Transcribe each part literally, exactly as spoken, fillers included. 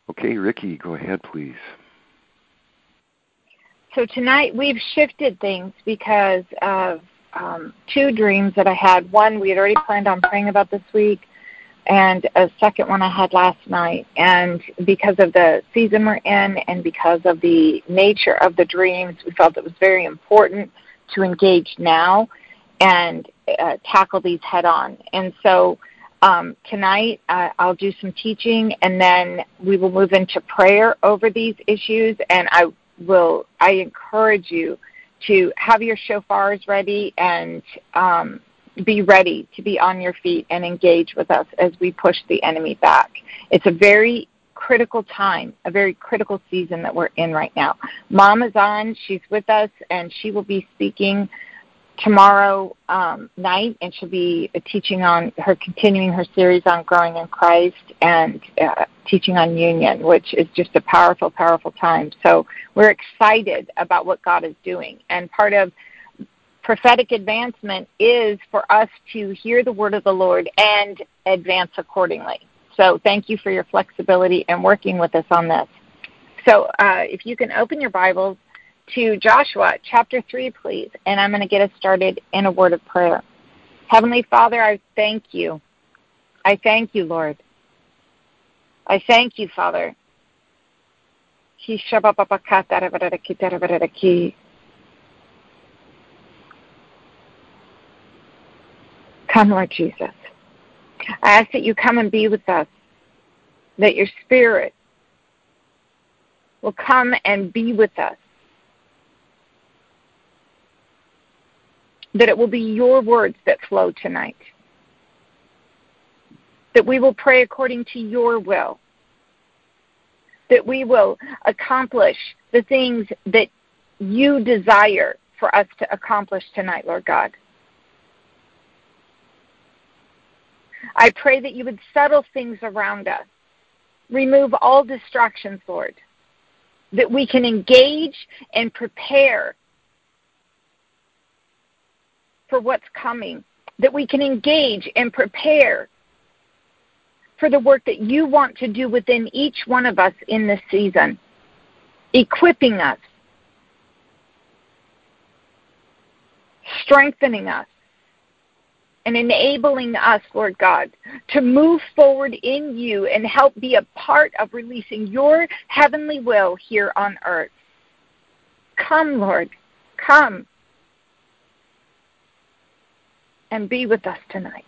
Okay, Ricky, go ahead, please. So tonight we've shifted things because of um, two dreams that I had. One we had already planned on praying about this week, and a second one I had last night. And because of the season we're in and because of the nature of the dreams, we felt it was very important to engage now and uh, tackle these head on. And so um, tonight uh, I'll do some teaching, and then we will move into prayer over these issues. And I will, I encourage you to have your shofars ready and um, be ready to be on your feet and engage with us as we push the enemy back. It's a very critical time, a very critical season that we're in right now. Mom is on. She's with us, and she will be speaking tomorrow um, night, and she'll be teaching on her, continuing her series on growing in Christ and uh, teaching on union, which is just a powerful, powerful time. So we're excited about what God is doing. And part of prophetic advancement is for us to hear the word of the Lord and advance accordingly. So thank you for your flexibility and working with us on this. So uh, if you can open your Bibles to Joshua chapter three, please, and I'm going to get us started in a word of prayer. Heavenly Father, I thank you. I thank you, Lord. I thank you, Father. Come, Lord Jesus. I ask that you come and be with us, that your Spirit will come and be with us, that it will be your words that flow tonight, that we will pray according to your will, that we will accomplish the things that you desire for us to accomplish tonight, Lord God. I pray that you would settle things around us, remove all distractions, Lord, that we can engage and prepare for what's coming, that we can engage and prepare for the work that you want to do within each one of us in this season, equipping us, strengthening us, and enabling us, Lord God, to move forward in you and help be a part of releasing your heavenly will here on earth. Come, Lord, come and be with us tonight.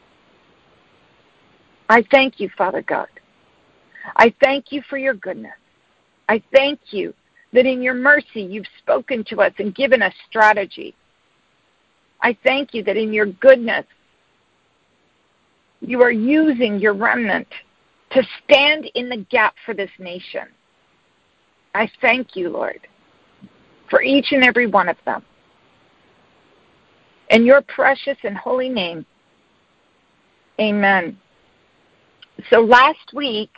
I thank you, Father God. I thank you for your goodness. I thank you that in your mercy you've spoken to us and given us strategy. I thank you that in your goodness you are using your remnant to stand in the gap for this nation. I thank you, Lord, for each and every one of them. In your precious and holy name, amen. So last week,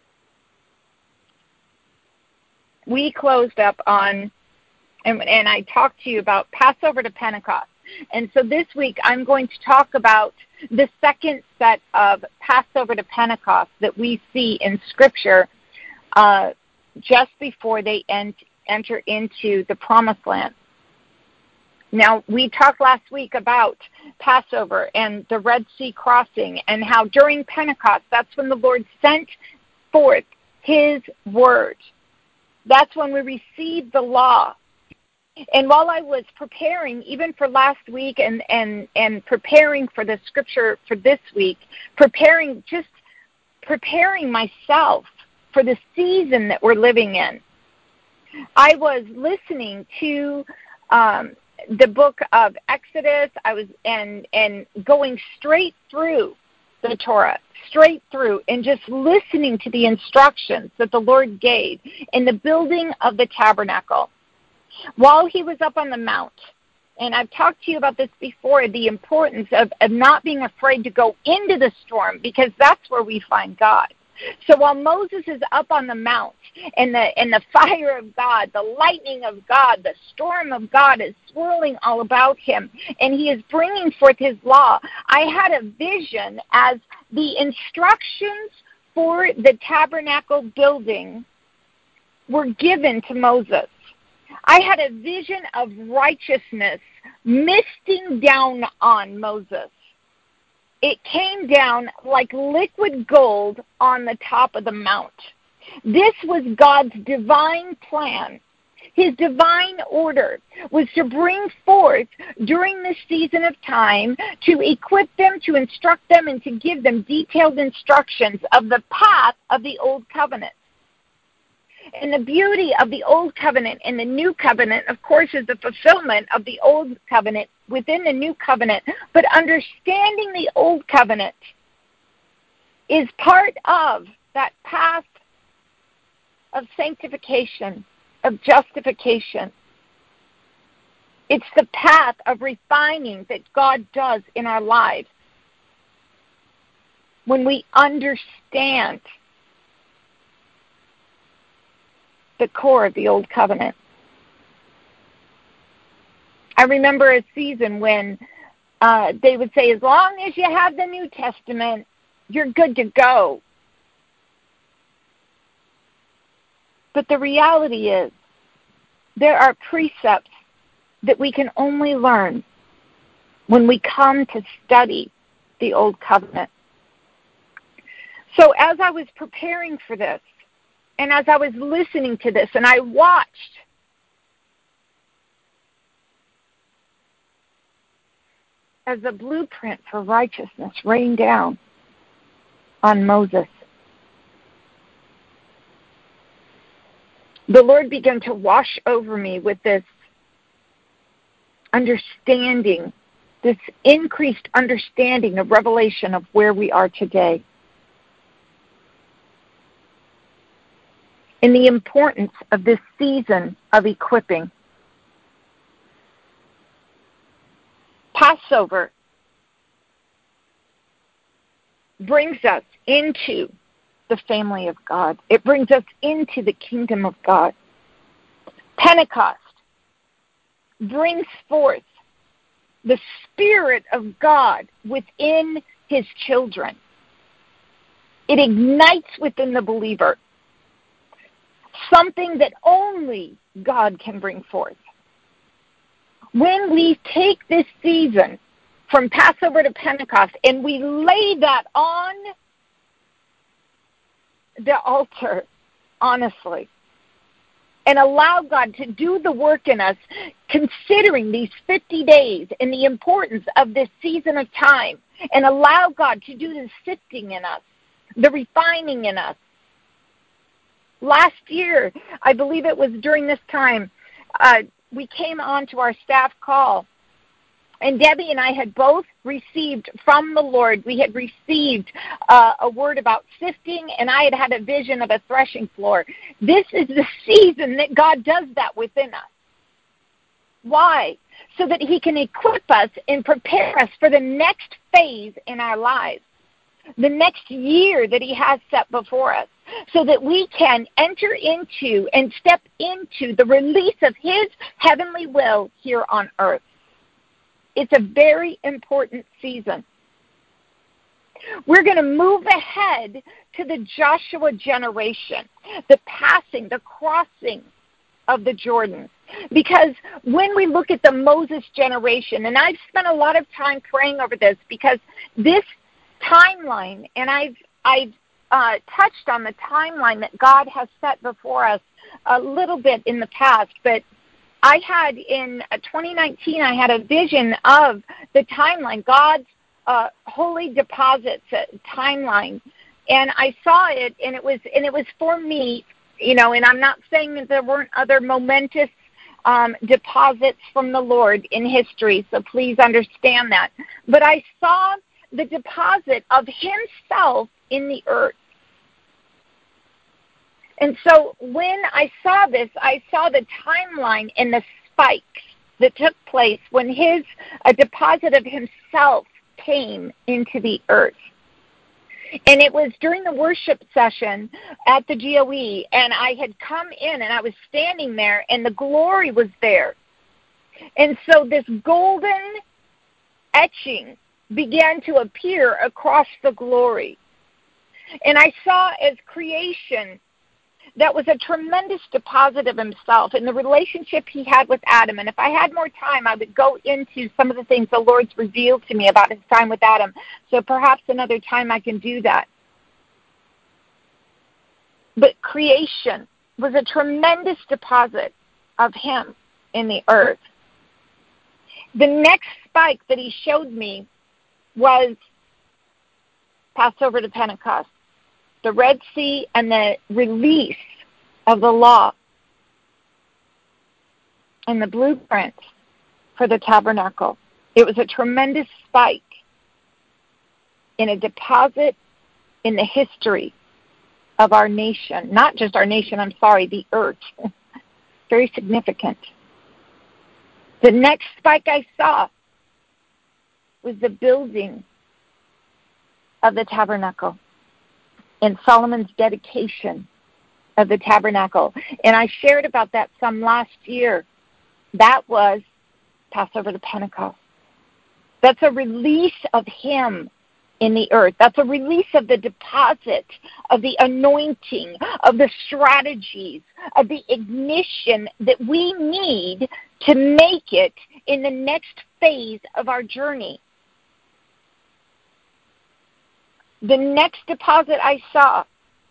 we closed up on, and, and I talked to you about Passover to Pentecost. And so this week, I'm going to talk about the second set of Passover to Pentecost that we see in Scripture uh, just before they ent- enter into the Promised Land. Now, we talked last week about Passover and the Red Sea crossing and how during Pentecost, that's when the Lord sent forth his word. That's when we received the law. And while I was preparing, even for last week and, and, and preparing for the scripture for this week, preparing, just preparing myself for the season that we're living in, I was listening to um, the book of Exodus. I was and and going straight through the Torah, straight through, and just listening to the instructions that the Lord gave in the building of the tabernacle. While he was up on the mount, and I've talked to you about this before, the importance of, of not being afraid to go into the storm, because that's where we find God. So while Moses is up on the mount, and the and the fire of God, the lightning of God, the storm of God is swirling all about him, and he is bringing forth his law, I had a vision as the instructions for the tabernacle building were given to Moses. I had a vision of righteousness misting down on Moses. It came down like liquid gold on the top of the mount. This was God's divine plan. His divine order was to bring forth during this season of time, to equip them, to instruct them, and to give them detailed instructions of the path of the Old Covenant. And the beauty of the Old Covenant and the New Covenant, of course, is the fulfillment of the Old Covenant within the New Covenant. But understanding the Old Covenant is part of that path of sanctification, of justification. It's the path of refining that God does in our lives when we understand the core of the Old Covenant. I remember a season when uh, they would say, as long as you have the New Testament, you're good to go. But the reality is, there are precepts that we can only learn when we come to study the Old Covenant. So as I was preparing for this, and as I was listening to this, and I watched as the blueprint for righteousness rained down on Moses, the Lord began to wash over me with this understanding, this increased understanding of revelation of where we are today, and the importance of this season of equipping. Passover brings us into the family of God. It brings us into the kingdom of God. Pentecost brings forth the Spirit of God within His children. It ignites within the believer something that only God can bring forth. When we take this season from Passover to Pentecost and we lay that on the altar, honestly, and allow God to do the work in us, considering these fifty days and the importance of this season of time, and allow God to do the sifting in us, the refining in us. Last year, I believe it was during this time, uh, we came on to our staff call, and Debbie and I had both received from the Lord, we had received uh, a word about sifting, and I had had a vision of a threshing floor. This is the season that God does that within us. Why? So that He can equip us and prepare us for the next phase in our lives, the next year that He has set before us, so that we can enter into and step into the release of His heavenly will here on earth. It's a very important season. We're going to move ahead to the Joshua generation, the passing, the crossing of the Jordan. Because when we look at the Moses generation, and I've spent a lot of time praying over this, because this timeline, and I've I've uh, touched on the timeline that God has set before us a little bit in the past, but I had in twenty nineteen, I had a vision of the timeline, God's uh, holy deposits timeline, and I saw it, and it was and it was for me, you know. And I'm not saying that there weren't other momentous um, deposits from the Lord in history, so please understand that. But I saw the deposit of Himself in the earth. And so when I saw this, I saw the timeline and the spikes that took place when his a deposit of Himself came into the earth. And it was during the worship session at the G O E, and I had come in, and I was standing there, and the glory was there. And so this golden etching began to appear across the glory. And I saw as creation that was a tremendous deposit of himself and the relationship he had with Adam. And if I had more time, I would go into some of the things the Lord's revealed to me about his time with Adam. So perhaps another time I can do that. But creation was a tremendous deposit of him in the earth. The next spike that he showed me was Passover to Pentecost, the Red Sea and the release of the law and the blueprint for the tabernacle. It was a tremendous spike in a deposit in the history of our nation. Not just our nation, I'm sorry, the earth. Very significant. The next spike I saw was the building of the tabernacle and Solomon's dedication of the tabernacle. And I shared about that some last year. That was Passover to Pentecost. That's a release of him in the earth. That's a release of the deposit, of the anointing, of the strategies, of the ignition that we need to make it in the next phase of our journey. The next deposit I saw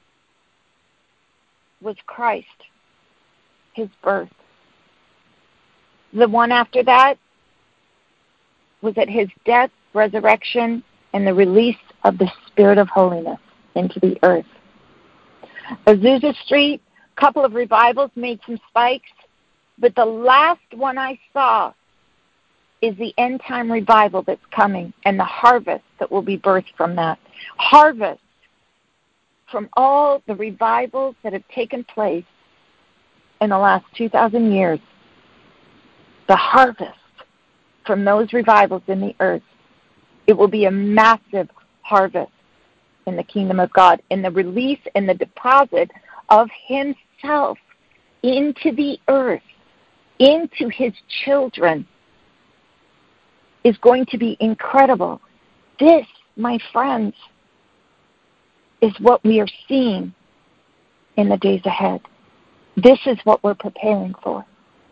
was Christ, his birth. The one after that was at his death, resurrection, and the release of the Spirit of holiness into the earth. Azusa Street, a couple of revivals made some spikes, but the last one I saw is the end time revival that's coming and the harvest that will be birthed from that. Harvest from all the revivals that have taken place in the last two thousand years. The harvest from those revivals in the earth. It will be a massive harvest in the kingdom of God, in the release and the deposit of himself into the earth, into his children, is going to be incredible. This, my friends, is what we are seeing in the days ahead. This is what we're preparing for.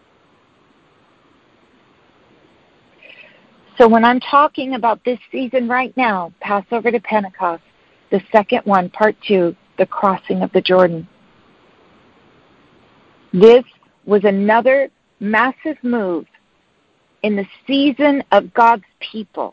So when I'm talking about this season right now, Passover to Pentecost, the second one, part two, the crossing of the Jordan. This was another massive move in the season of God's people.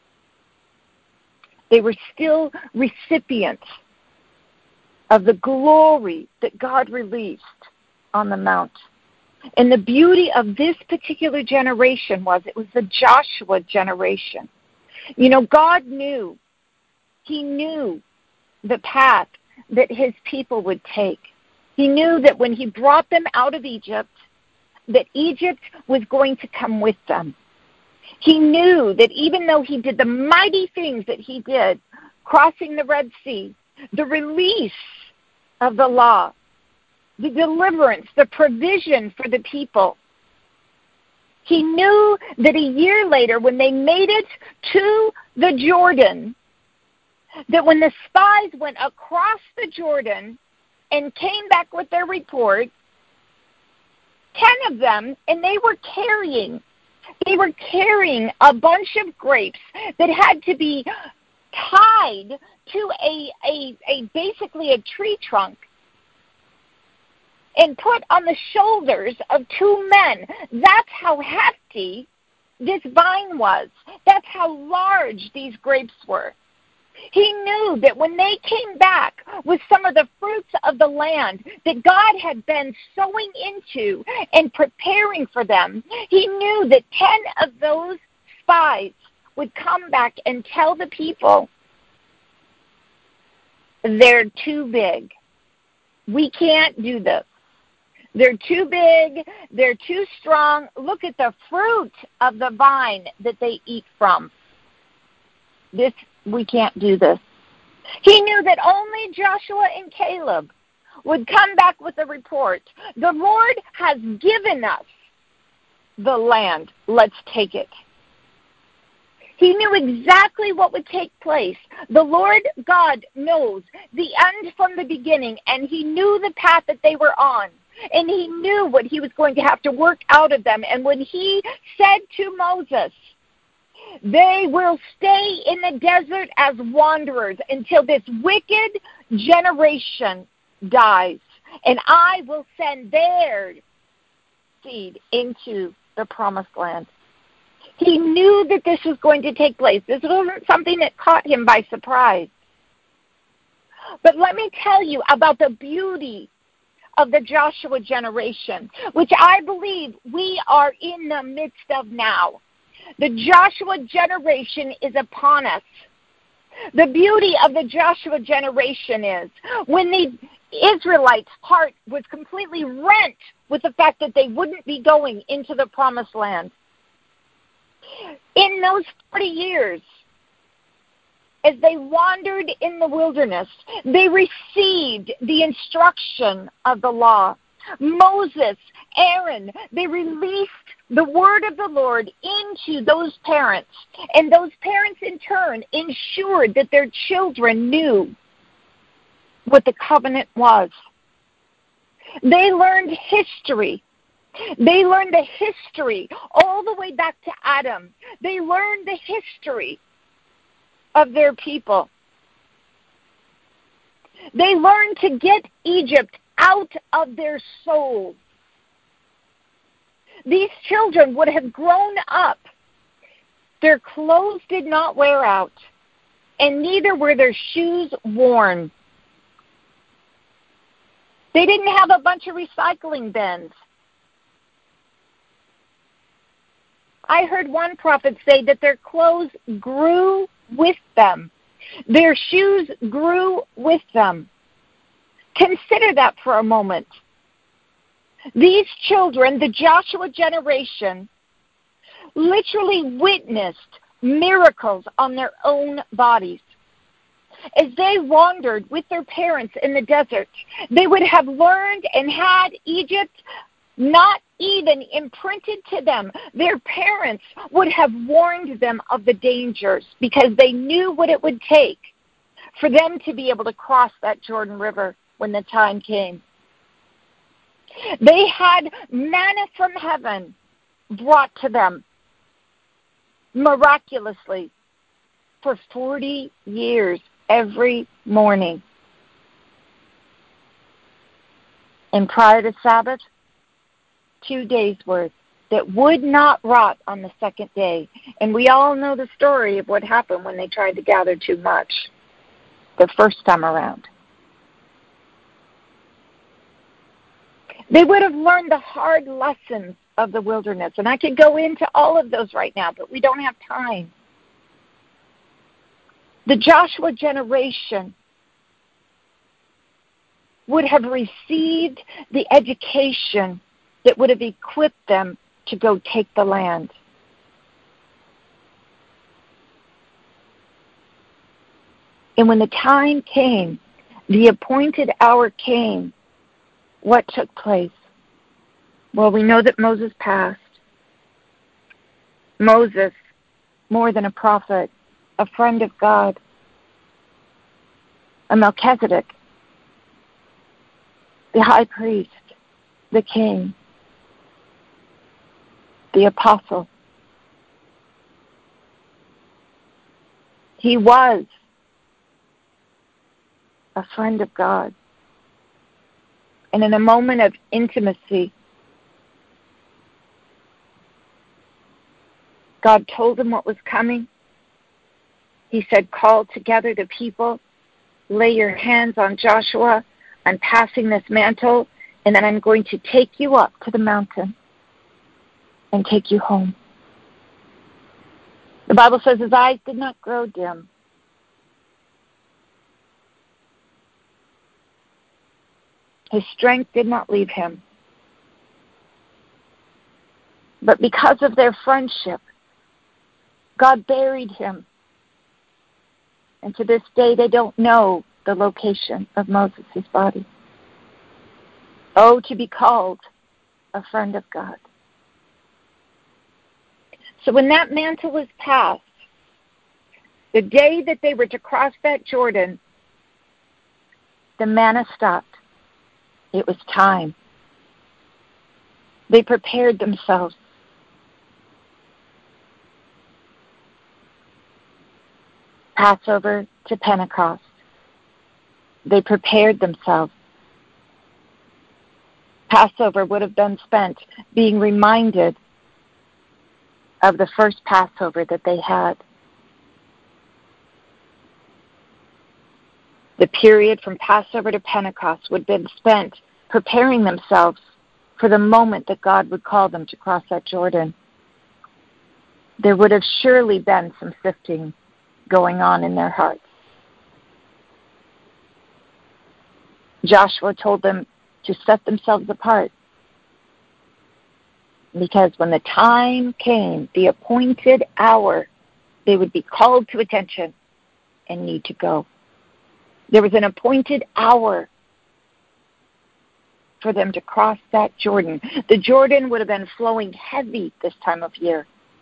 They were still recipients of the glory that God released on the mount. And the beauty of this particular generation was it was the Joshua generation. You know, God knew, he knew the path that his people would take. He knew that when he brought them out of Egypt, that Egypt was going to come with them. He knew that even though he did the mighty things that he did, crossing the Red Sea, the release of the law, the deliverance, the provision for the people, he knew that a year later, when they made it to the Jordan, that when the spies went across the Jordan and came back with their report, ten of them, and they were carrying, they were carrying a bunch of grapes that had to be tied to a, a, a basically a tree trunk and put on the shoulders of two men. That's how hefty this vine was. That's how large these grapes were. He knew that when they came back with some of the fruits of the land that God had been sowing into and preparing for them, he knew that ten of those spies would come back and tell the people, they're too big. We can't do this. They're too big. They're too strong. Look at the fruit of the vine that they eat from. This, we can't do this. He knew that only Joshua and Caleb would come back with a report. The Lord has given us the land. Let's take it. He knew exactly what would take place. The Lord God knows the end from the beginning, and he knew the path that they were on. And he knew what he was going to have to work out of them. And when he said to Moses, they will stay in the desert as wanderers until this wicked generation dies, and I will send their seed into the promised land. He knew that this was going to take place. This wasn't something that caught him by surprise. But let me tell you about the beauty of the Joshua generation, which I believe we are in the midst of now. The Joshua generation is upon us. The beauty of the Joshua generation is when the Israelites' heart was completely rent with the fact that they wouldn't be going into the promised land. In those forty years, as they wandered in the wilderness, they received the instruction of the law. Moses, Aaron, they released the word of the Lord into those parents, and those parents in turn ensured that their children knew what the covenant was. They learned history. They learned the history all the way back to Adam. They learned the history of their people. They learned to get Egypt out of their souls. These children would have grown up. Their clothes did not wear out, and neither were their shoes worn. They didn't have a bunch of recycling bins. I heard one prophet say that their clothes grew with them. Their shoes grew with them. Consider that for a moment. These children, the Joshua generation, literally witnessed miracles on their own bodies. As they wandered with their parents in the desert, they would have learned and had Egypt not even imprinted to them. Their parents would have warned them of the dangers because they knew what it would take for them to be able to cross that Jordan River when the time came. They had manna from heaven brought to them miraculously for forty years every morning. And prior to Sabbath, two days' worth that would not rot on the second day. And we all know the story of what happened when they tried to gather too much the first time around. They would have learned the hard lessons of the wilderness. And I could go into all of those right now, but we don't have time. The Joshua generation would have received the education that would have equipped them to go take the land. And when the time came, the appointed hour came, what took place? Well, we know that Moses passed. Moses, more than a prophet, a friend of God, a Melchizedek, the high priest, the king, the apostle. He was a friend of God. And in a moment of intimacy, God told him what was coming. He said, call together the people, lay your hands on Joshua. I'm passing this mantle, and then I'm going to take you up to the mountain and take you home. The Bible says his eyes did not grow dim. His strength did not leave him. But because of their friendship, God buried him. And to this day, they don't know the location of Moses' body. Oh, to be called a friend of God. So when that mantle was passed, The day that they were to cross that Jordan, the manna stopped. It was time. They prepared themselves. Passover to Pentecost. They prepared themselves. Passover would have been spent being reminded of the first Passover that they had. The period from Passover to Pentecost would have been spent preparing themselves for the moment that God would call them to cross that Jordan. There would have surely been some sifting going on in their hearts. Joshua told them to set themselves apart, because when the time came, the appointed hour, they would be called to attention and need to go. There was an appointed hour for them to cross that Jordan. The Jordan would have been flowing heavy this time of year.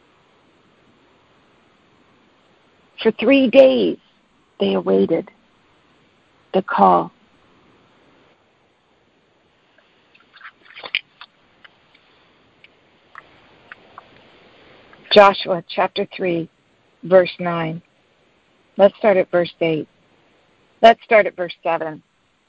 For three days, they awaited the call. Joshua chapter three, verse nine. Let's start at verse eight. Let's start at verse seven.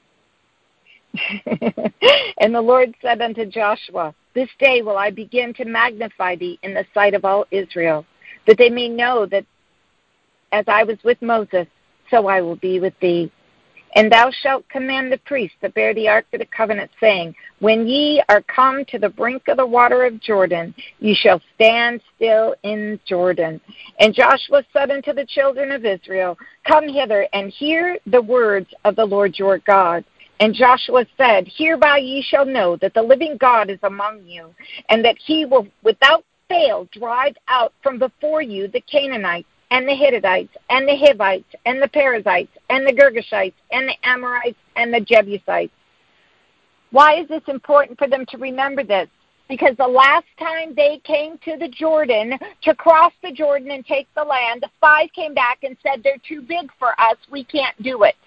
And the Lord said unto Joshua, This day will I begin to magnify thee in the sight of all Israel, that they may know that as I was with Moses, so I will be with thee. And thou shalt command the priests that bear the ark of the covenant, saying, When ye are come to the brink of the water of Jordan, ye shall stand still in Jordan. And Joshua said unto the children of Israel, Come hither and hear the words of the Lord your God. And Joshua said, Hereby ye shall know that the living God is among you, and that he will without fail drive out from before you the Canaanites, and the Hittites, and the Hivites, and the Perizzites, and the Girgashites, and the Amorites, and the Jebusites. Why is this important for them to remember this? Because the last time they came to the Jordan, to cross the Jordan and take the land, the five came back and said, They're too big for us, we can't do it.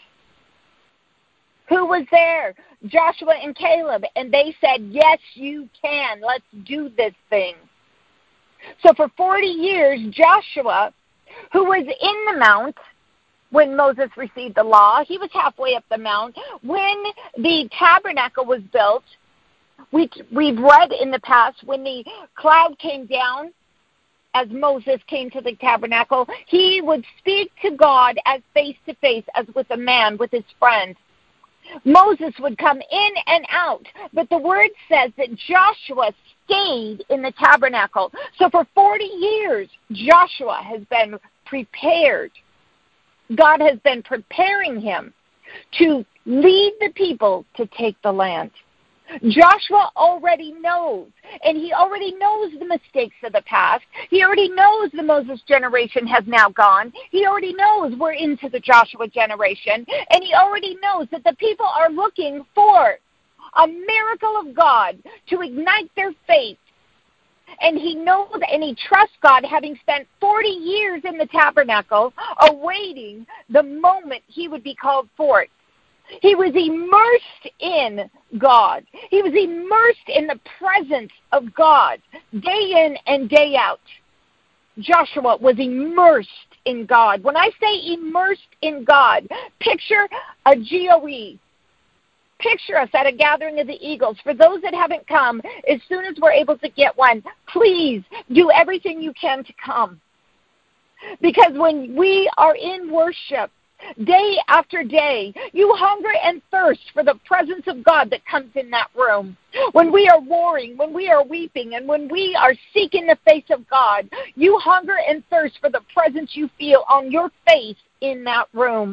Who was there? Joshua and Caleb. And they said, Yes, you can. Let's do this thing. So for forty years, Joshua, who was in the mount when Moses received the law, he was halfway up the mount. When the tabernacle was built, we, we've read in the past, when the cloud came down as Moses came to the tabernacle, he would speak to God as face-to-face, as with a man, with his friend. Moses would come in and out, but the word says that Joshua stayed in the tabernacle. So for forty years, Joshua has been prepared. God has been preparing him to lead the people to take the land. Joshua already knows, and he already knows the mistakes of the past. He already knows the Moses generation has now gone. He already knows we're into the Joshua generation, and he already knows that the people are looking for a miracle of God to ignite their faith. And he knows and he trusts God, having spent forty years in the tabernacle, awaiting the moment he would be called forth. He was immersed in God. He was immersed in the presence of God, day in and day out. Joshua was immersed in God. When I say immersed in God, picture a G O E. Picture us at a gathering of the Eagles. For those that haven't come, as soon as we're able to get one, please do everything you can to come. Because when we are in worship, day after day, you hunger and thirst for the presence of God that comes in that room. When we are warring, when we are weeping, and when we are seeking the face of God, you hunger and thirst for the presence you feel on your face in that room.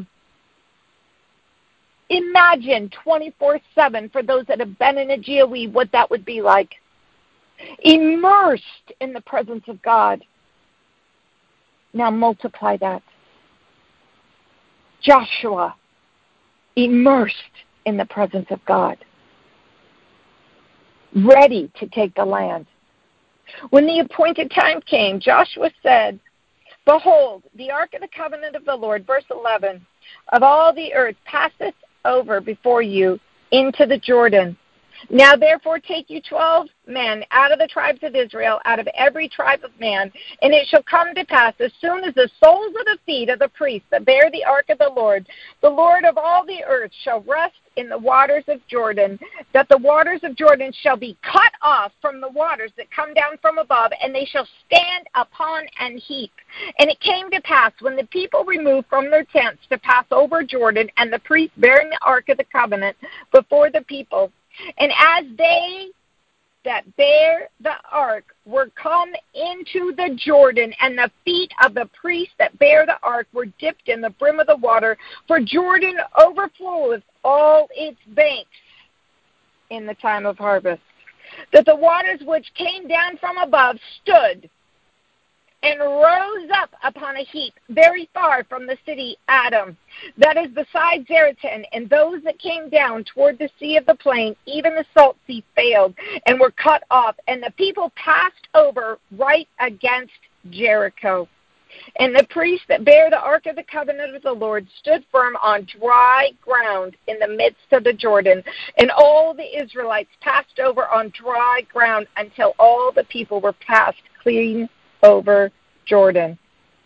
Imagine twenty-four seven, for those that have been in a G O E, what that would be like. Immersed in the presence of God. Now multiply that. Joshua, immersed in the presence of God, ready to take the land. When the appointed time came, Joshua said, Behold, the ark of the covenant of the Lord, verse eleven, of all the earth passeth over before you into the Jordan. Now therefore take you twelve men out of the tribes of Israel, out of every tribe of man, and it shall come to pass, as soon as the soles of the feet of the priests that bear the ark of the Lord, the Lord of all the earth, shall rest in the waters of Jordan, that the waters of Jordan shall be cut off from the waters that come down from above, and they shall stand upon an heap. And it came to pass, when the people removed from their tents to pass over Jordan, and the priests bearing the ark of the covenant before the people, and as they that bear the ark were come into the Jordan, and the feet of the priests that bear the ark were dipped in the brim of the water, for Jordan overfloweth all its banks in the time of harvest, that the waters which came down from above stood and rose up upon a heap very far from the city Adam, that is beside Zeratan, and those that came down toward the sea of the plain, even the salt sea, failed and were cut off, and the people passed over right against Jericho. And the priests that bear the ark of the covenant of the Lord stood firm on dry ground in the midst of the Jordan, and all the Israelites passed over on dry ground until all the people were passed clean over Jordan.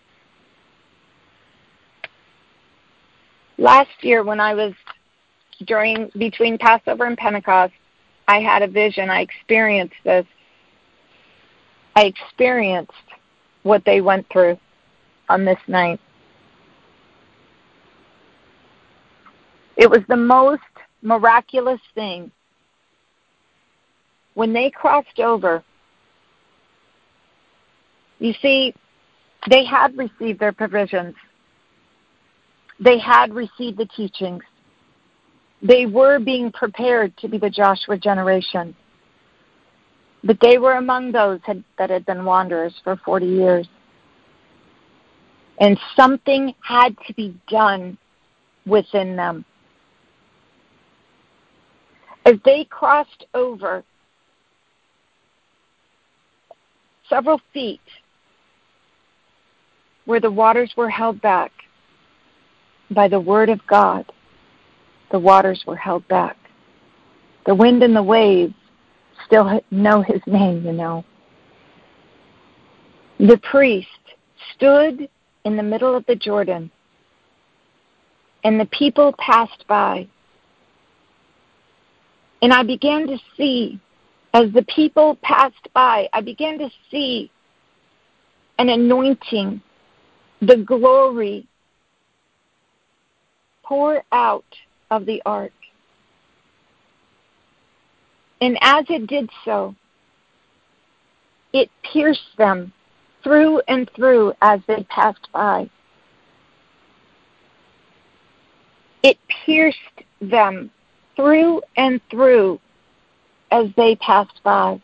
Last year, when I was during between Passover and Pentecost, I had a vision. I experienced this. I experienced what they went through on this night. It was the most miraculous thing. When they crossed over, you see, they had received their provisions. They had received the teachings. They were being prepared to be the Joshua generation. But they were among those had, that had been wanderers for forty years. And something had to be done within them. As they crossed over several feet where the waters were held back by the word of God, the waters were held back. The wind and the waves still know his name, you know. The priest stood in the middle of the Jordan, and the people passed by. And I began to see, as the people passed by, I began to see an anointing, the glory pour out of the ark. And as it did so, it pierced them through and through as they passed by. It pierced them through and through as they passed by.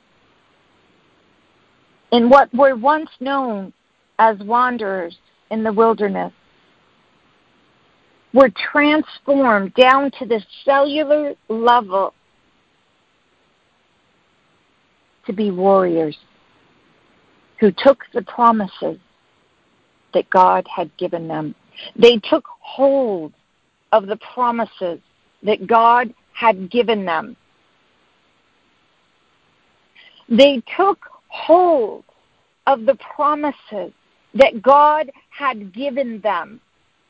In what were once known as wanderers in the wilderness, were transformed down to the cellular level to be warriors who took the promises that God had given them. They took hold of the promises that God had given them. They took hold of the promises that God had given them.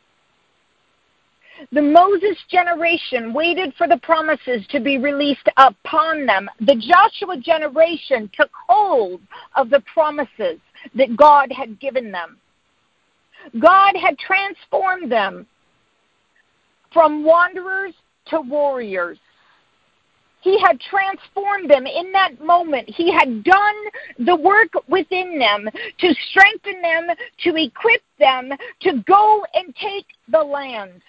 The Moses generation waited for the promises to be released upon them. The Joshua generation took hold of the promises that God had given them. God had transformed them from wanderers to warriors. He had transformed them in that moment. He had done the work within them to strengthen them, to equip them, to go and take the land.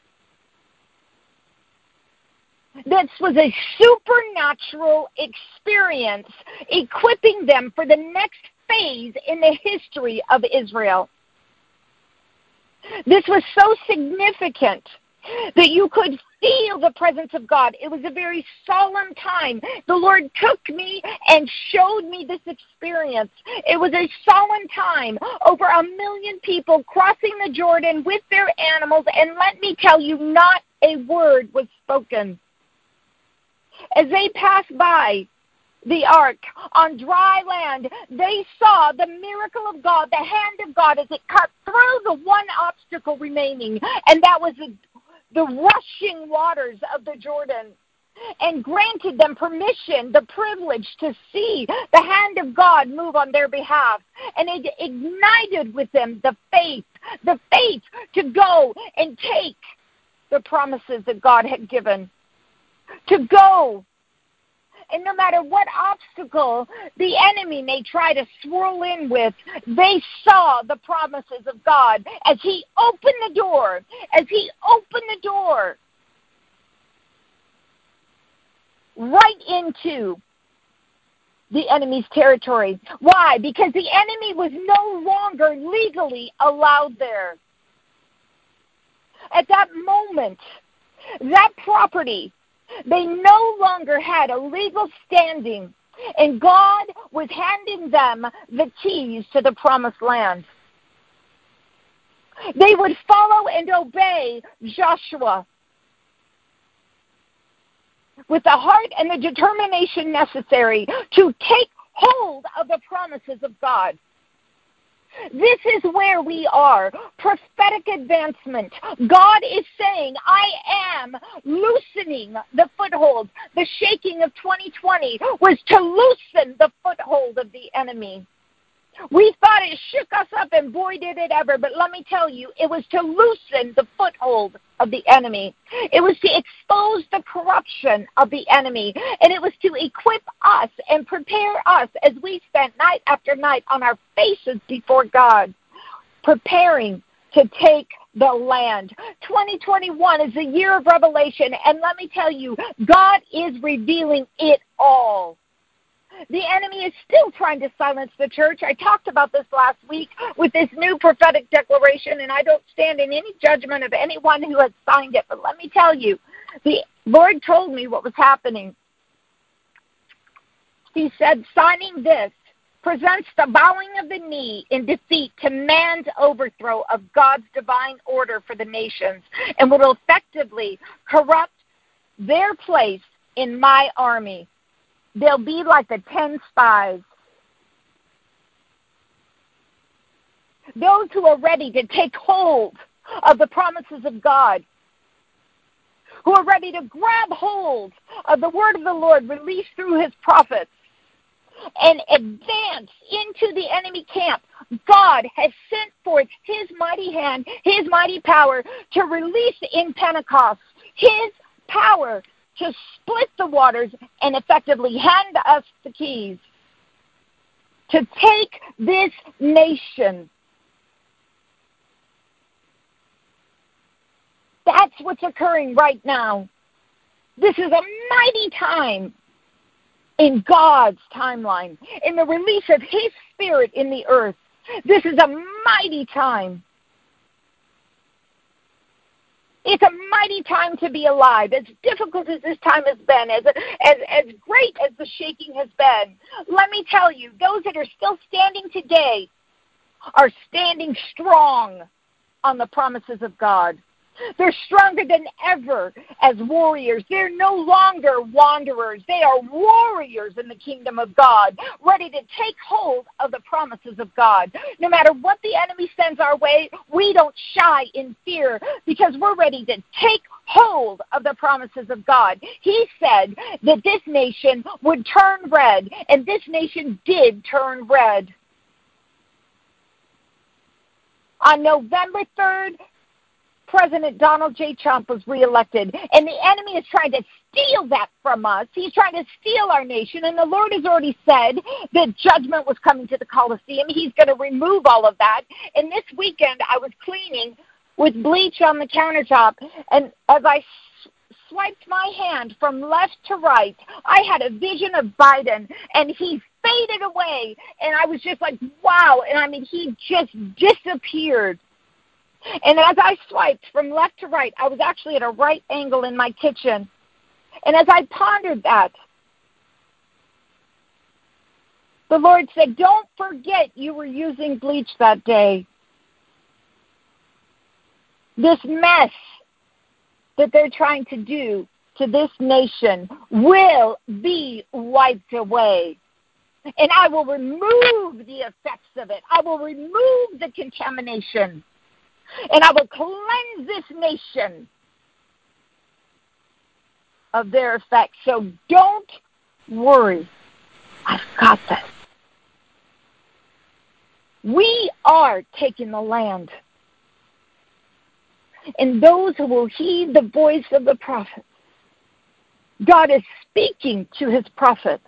This was a supernatural experience, equipping them for the next phase in the history of Israel. This was so significant that you could feel the presence of God. It was a very solemn time. The Lord took me and showed me this experience. It was a solemn time. Over a million people crossing the Jordan with their animals, and let me tell you, not a word was spoken. As they passed by the ark on dry land, they saw the miracle of God, the hand of God, as it cut through the one obstacle remaining, and that was the, the rushing waters of the Jordan, and granted them permission, the privilege to see the hand of God move on their behalf. And it ignited with them the faith, the faith to go and take the promises that God had given, to go. And no matter what obstacle the enemy may try to swirl in with, they saw the promises of God as he opened the door, as he opened the door right into the enemy's territory. Why? Because the enemy was no longer legally allowed there. At that moment, that property, they no longer had a legal standing, and God was handing them the keys to the promised land. They would follow and obey Joshua with the heart and the determination necessary to take hold of the promises of God. This is where we are. Prophetic advancement. God is saying, I am loosening the foothold. The shaking of twenty twenty was to loosen the foothold of the enemy. We thought it shook us up, and boy did it ever, but let me tell you, it was to loosen the foothold of the enemy. It was to expose the corruption of the enemy, and it was to equip us and prepare us as we spent night after night on our faces before God, preparing to take the land. twenty twenty-one is the year of revelation, and let me tell you, God is revealing it all. The enemy is still trying to silence the church. I talked about this last week with this new prophetic declaration, and I don't stand in any judgment of anyone who has signed it. But let me tell you, the Lord told me what was happening. He said, signing this presents the bowing of the knee in defeat to man's overthrow of God's divine order for the nations, and will effectively corrupt their place in my army. They'll be like the ten spies. Those who are ready to take hold of the promises of God, who are ready to grab hold of the word of the Lord released through his prophets and advance into the enemy camp. God has sent forth his mighty hand, his mighty power to release in Pentecost his power to split the waters and effectively hand us the keys to take this nation. That's what's occurring right now. This is a mighty time in God's timeline, in the release of his Spirit in the earth. This is a mighty time. It's a mighty time to be alive. As difficult as this time has been, as, as, as great as the shaking has been, let me tell you, those that are still standing today are standing strong on the promises of God. They're stronger than ever as warriors. They're no longer wanderers. They are warriors in the kingdom of God, ready to take hold of the promises of God. No matter what the enemy sends our way, we don't shy in fear because we're ready to take hold of the promises of God. He said that this nation would turn red, and this nation did turn red. On November third, President Donald J. Trump was reelected, and the enemy is trying to steal that from us. He's trying to steal our nation, and the Lord has already said that judgment was coming to the Coliseum. He's going to remove all of that. And this weekend, I was cleaning with bleach on the countertop, and as I swiped my hand from left to right, I had a vision of Biden, and he faded away, and I was just like, wow, and I mean, he just disappeared. And as I swiped from left to right, I was actually at a right angle in my kitchen. And as I pondered that, the Lord said, don't forget you were using bleach that day. This mess that they're trying to do to this nation will be wiped away. And I will remove the effects of it. I will remove the contamination. And I will cleanse this nation of their effects. So don't worry. I've got this. We are taking the land. And those who will heed the voice of the prophets, God is speaking to his prophets.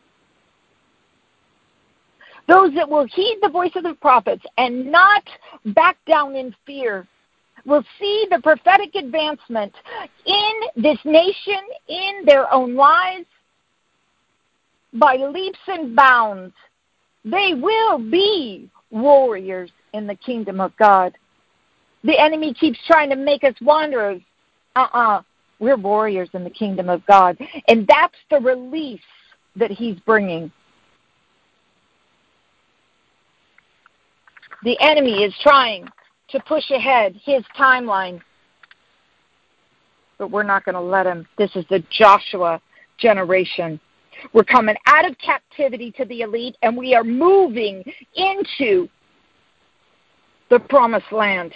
Those that will heed the voice of the prophets and not back down in fear will see the prophetic advancement in this nation, in their own lives, by leaps and bounds. They will be warriors in the kingdom of God. The enemy keeps trying to make us wanderers. Uh-uh. We're warriors in the kingdom of God. And that's the release that he's bringing. The enemy is trying to push ahead his timeline. But we're not going to let him. This is the Joshua generation. We're coming out of captivity to the elite, and we are moving into the promised land.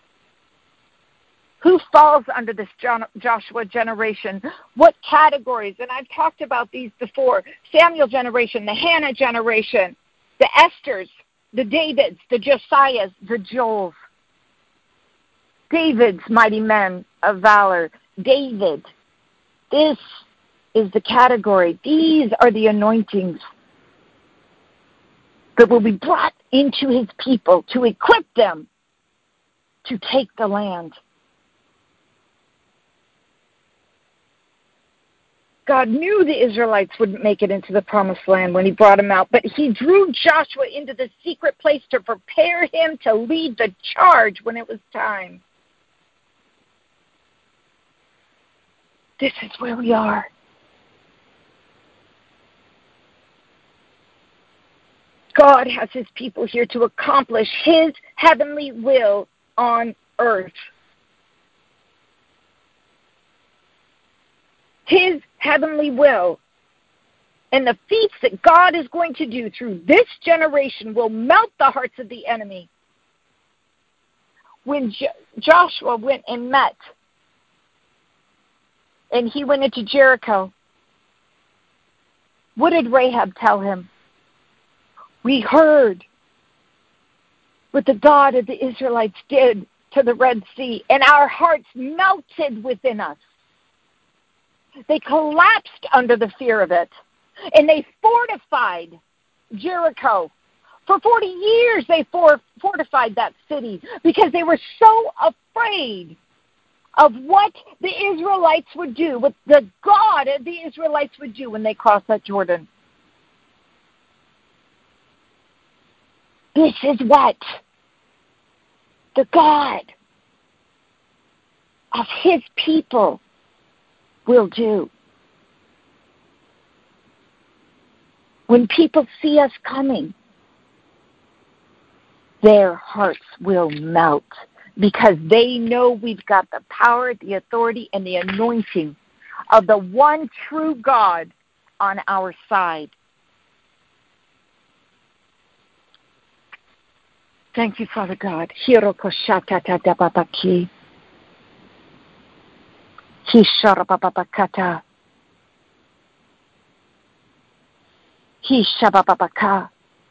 Who falls under this Joshua generation? What categories? And I've talked about these before. Samuel generation, the Hannah generation, the Esthers, the Davids, the Josiahs, the Joels. David's mighty men of valor. David. This is the category. These are the anointings that will be brought into his people to equip them to take the land. God knew the Israelites wouldn't make it into the promised land when he brought them out, but he drew Joshua into the secret place to prepare him to lead the charge when it was time. This is where we are. God has his people here to accomplish his heavenly will on earth. His heavenly will. And the feats that God is going to do through this generation will melt the hearts of the enemy. When Jo- Joshua went and met, and he went into Jericho, what did Rahab tell him? We heard what the God of the Israelites did to the Red Sea, and our hearts melted within us. They collapsed under the fear of it, and they fortified Jericho. For forty years they for, fortified that city because they were so afraid of what the Israelites would do, what the God of the Israelites would do when they crossed that Jordan. This is what the God of his people will do. When people see us coming, their hearts will melt because they know we've got the power, the authority, and the anointing of the one true God on our side. Thank you, Father God. Hirokoshatatadababaki. Hisharababakata. Hishababaka.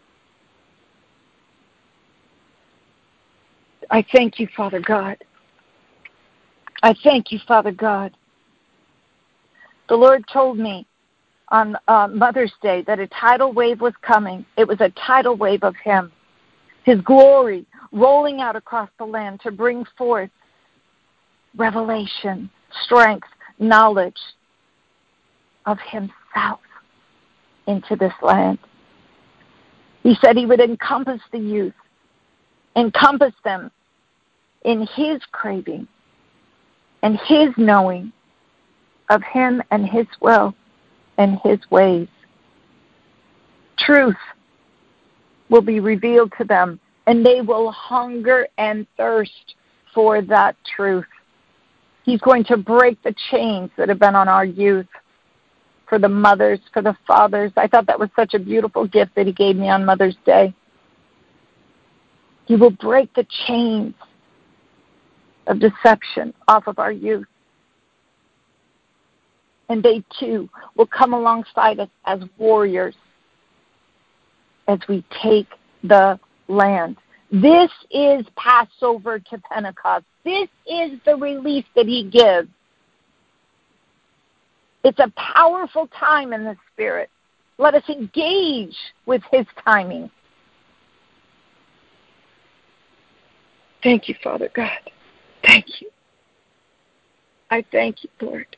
I thank you, Father God. I thank you, Father God. The Lord told me on uh, Mother's Day that a tidal wave was coming. It was a tidal wave of him. His glory rolling out across the land to bring forth revelation, strength, knowledge of himself into this land. He said he would encompass the youth, encompass them in his craving and his knowing of him and his will and his ways. Truth will be revealed to them, and they will hunger and thirst for that truth. He's going to break the chains that have been on our youth, for the mothers, for the fathers. I thought that was such a beautiful gift that he gave me on Mother's Day. He will break the chains of deception off of our youth. And they too will come alongside us as warriors as we take the land. This is Passover to Pentecost. This is the release that he gives. It's a powerful time in the Spirit. Let us engage with his timing. Thank you, Father God. Thank you. I thank you, Lord.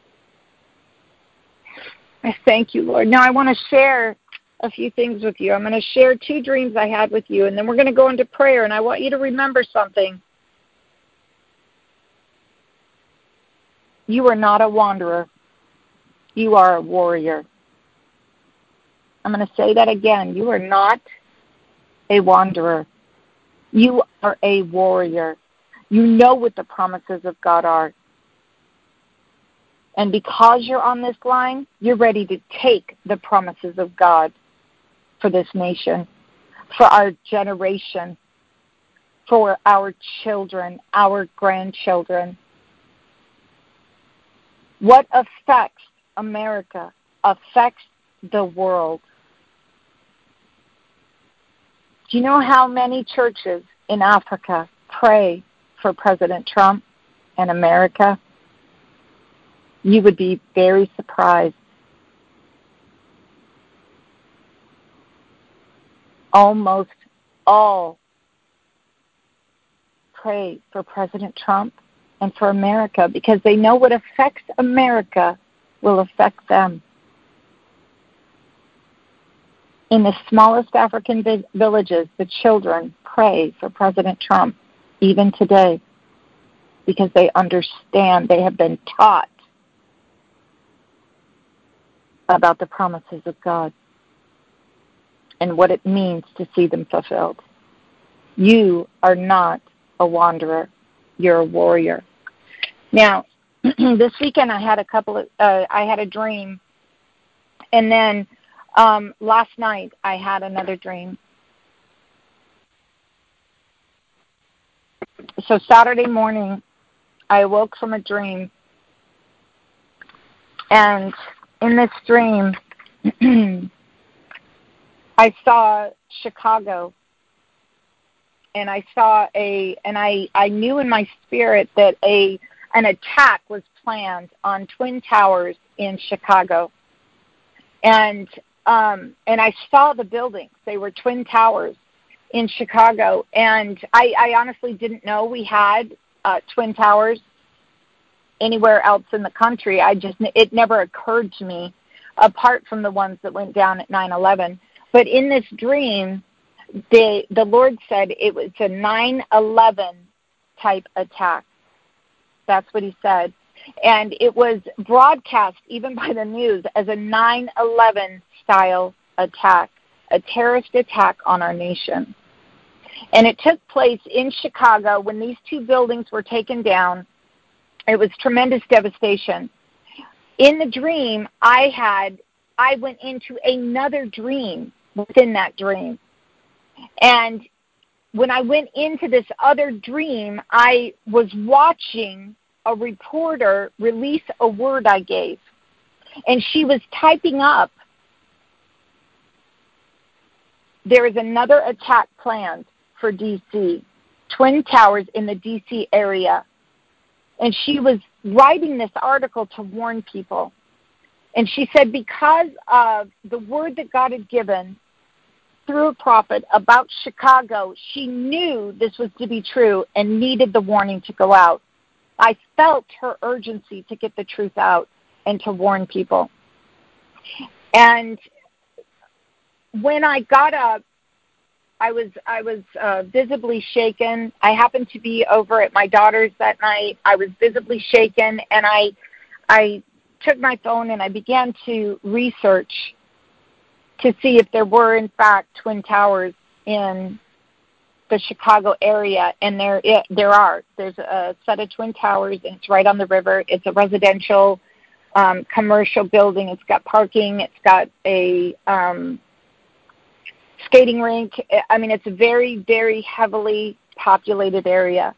I thank you, Lord. Now I want to share a few things with you. I'm going to share two dreams I had with you, and then we're going to go into prayer, and I want you to remember something. You are not a wanderer. You are a warrior. I'm going to say that again. You are not a wanderer. You are a warrior. You know what the promises of God are. And because you're on this line, you're ready to take the promises of God for this nation, for our generation, for our children, our grandchildren. What affects America affects the world. Do you know how many churches in Africa pray for President Trump and America? You would be very surprised. Almost all pray for President Trump and for America because they know what affects America will affect them. In the smallest African vi- villages, the children pray for President Trump, even today, because they understand, they have been taught about the promises of God and what it means to see them fulfilled. You are not a wanderer. You're a warrior. Now, this weekend I had a couple of, uh, I had a dream, and then um, last night I had another dream. So Saturday morning, I awoke from a dream, and in this dream, I saw Chicago, and I saw a, and I, I knew in my spirit that a an attack was planned on Twin Towers in Chicago. And um, and I saw the buildings. They were Twin Towers in Chicago. And I, I honestly didn't know we had uh, Twin Towers anywhere else in the country. I just, it never occurred to me, apart from the ones that went down at nine eleven. But in this dream, the the Lord said it was a nine eleven type attack. That's what he said. And it was broadcast, even by the news, as a nine eleven style attack, a terrorist attack on our nation. And it took place in Chicago when these two buildings were taken down. It was tremendous devastation. In the dream, I had, I went into another dream within that dream. And when I went into this other dream, I was watching a reporter release a word I gave. And she was typing up, there is another attack planned for D C, Twin Towers in the D C area. And she was writing this article to warn people. And she said because of the word that God had given through a prophet about Chicago, she knew this was to be true and needed the warning to go out. I felt her urgency to get the truth out and to warn people. And when I got up I was I was uh, visibly shaken. I happened to be over at my daughter's that night. I was visibly shaken, and I I took my phone and I began to research to see if there were, in fact, Twin Towers in the Chicago area, and there it, there are. There's a set of Twin Towers, and it's right on the river. It's a residential, um, commercial building. It's got parking. It's got a um, skating rink. I mean, it's a very, very heavily populated area.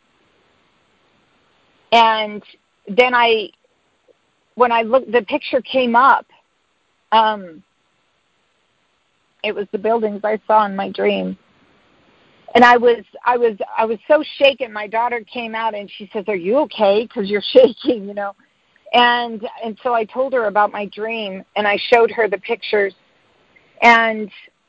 And then I, when I looked, the picture came up. Um, it was the buildings I saw in my dream. And I was, I was, I was so shaken. My daughter came out and she says, "Are you okay? Because you're shaking, you know." And and so I told her about my dream, and I showed her the pictures. And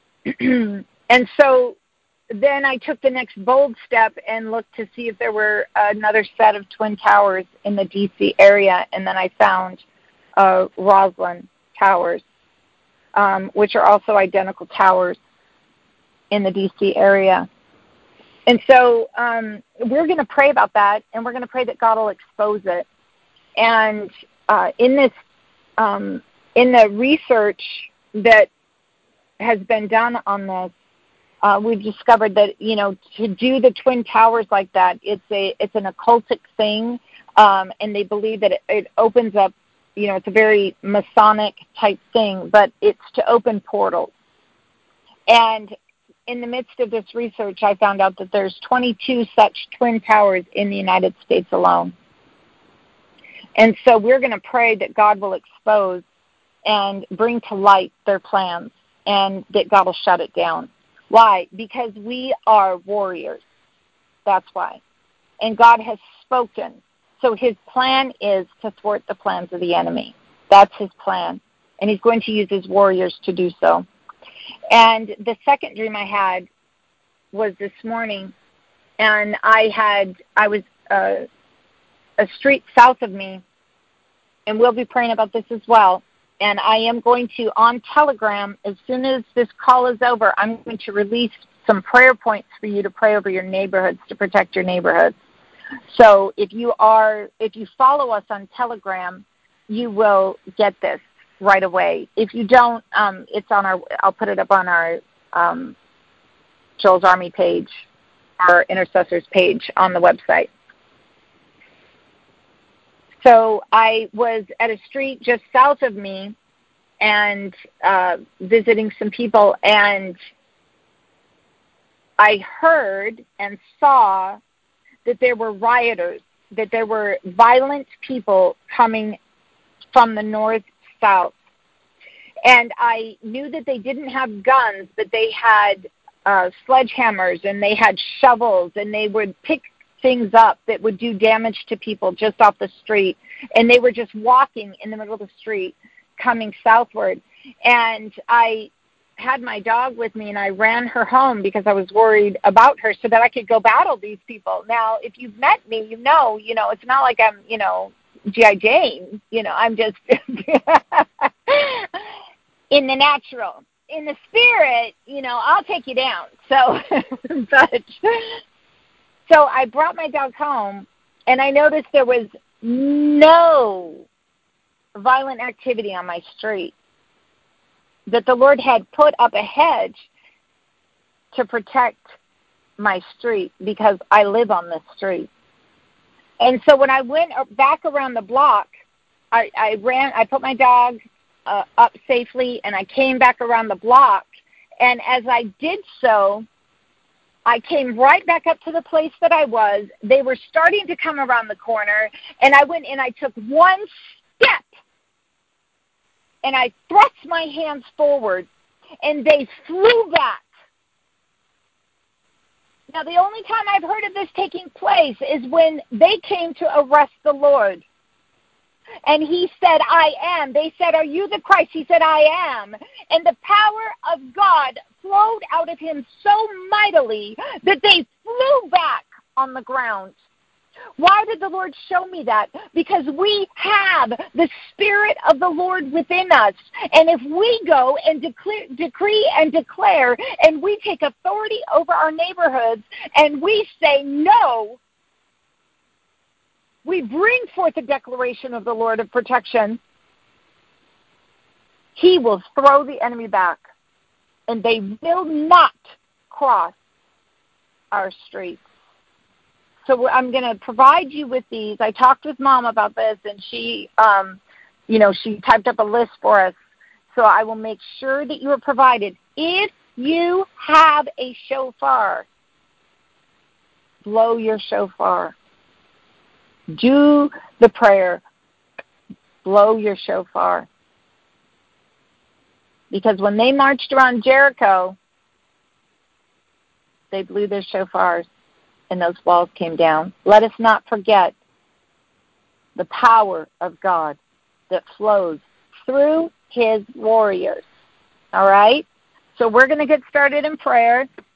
and so then I took the next bold step and looked to see if there were another set of Twin Towers in the D C area, and then I found uh, Roslyn Towers, um, which are also identical towers in the D C area. And so um, we're going to pray about that, and we're going to pray that God will expose it. And uh, in this, um, in the research that has been done on this, uh, we've discovered that, you know, to do the Twin Towers like that, it's a it's an occultic thing, um, and they believe that it, it opens up, you know, it's a very Masonic type thing, but it's to open portals. And in the midst of this research, I found out that there's twenty-two such Twin Towers in the United States alone. And so we're going to pray that God will expose and bring to light their plans, and that God will shut it down. Why? Because we are warriors. That's why. And God has spoken. So his plan is to thwart the plans of the enemy. That's his plan. And he's going to use his warriors to do so. And the second dream I had was this morning, and I had, I was uh, a street south of me, and we'll be praying about this as well. And I am going to, on Telegram, as soon as this call is over, I'm going to release some prayer points for you to pray over your neighborhoods, to protect your neighborhoods. So if you are, if you follow us on Telegram, you will get this right away. If you don't, um, it's on our, I'll put it up on our um, Joel's Army page, our Intercessors page on the website. So I was at a street just south of me and uh, visiting some people, and I heard and saw that there were rioters, that there were violent people coming from the north-south. And I knew that they didn't have guns, but they had uh, sledgehammers, and they had shovels, and they would pick things up that would do damage to people just off the street. And they were just walking in the middle of the street coming southward. And I had my dog with me, and I ran her home because I was worried about her so that I could go battle these people. Now, if you've met me, you know, you know, it's not like I'm, you know, G I Jane, you know, I'm just in the natural. In the spirit, you know, I'll take you down. So, but, so I brought my dog home, and I noticed there was no violent activity on my street, that the Lord had put up a hedge to protect my street because I live on this street. And so when I went back around the block, I, I ran, I put my dog uh, up safely, and I came back around the block. And as I did so, I came right back up to the place that I was. They were starting to come around the corner, and I went and I took one step, and I thrust my hands forward, and they flew back. Now, the only time I've heard of this taking place is when they came to arrest the Lord. And he said, "I am." They said, "Are you the Christ?" He said, "I am." And the power of God flowed out of him so mightily that they flew back on the ground. Why did the Lord show me that? Because we have the Spirit of the Lord within us. And if we go and declare, decree and declare, and we take authority over our neighborhoods, and we say no, we bring forth a declaration of the Lord of protection, He will throw the enemy back, and they will not cross our streets. So I'm going to provide you with these. I talked with Mom about this, and she, um, you know, she typed up a list for us. So I will make sure that you are provided. If you have a shofar, blow your shofar. Do the prayer. Blow your shofar. Because when they marched around Jericho, they blew their shofars, and those walls came down. Let us not forget the power of God that flows through His warriors. All right? So we're going to get started in prayer.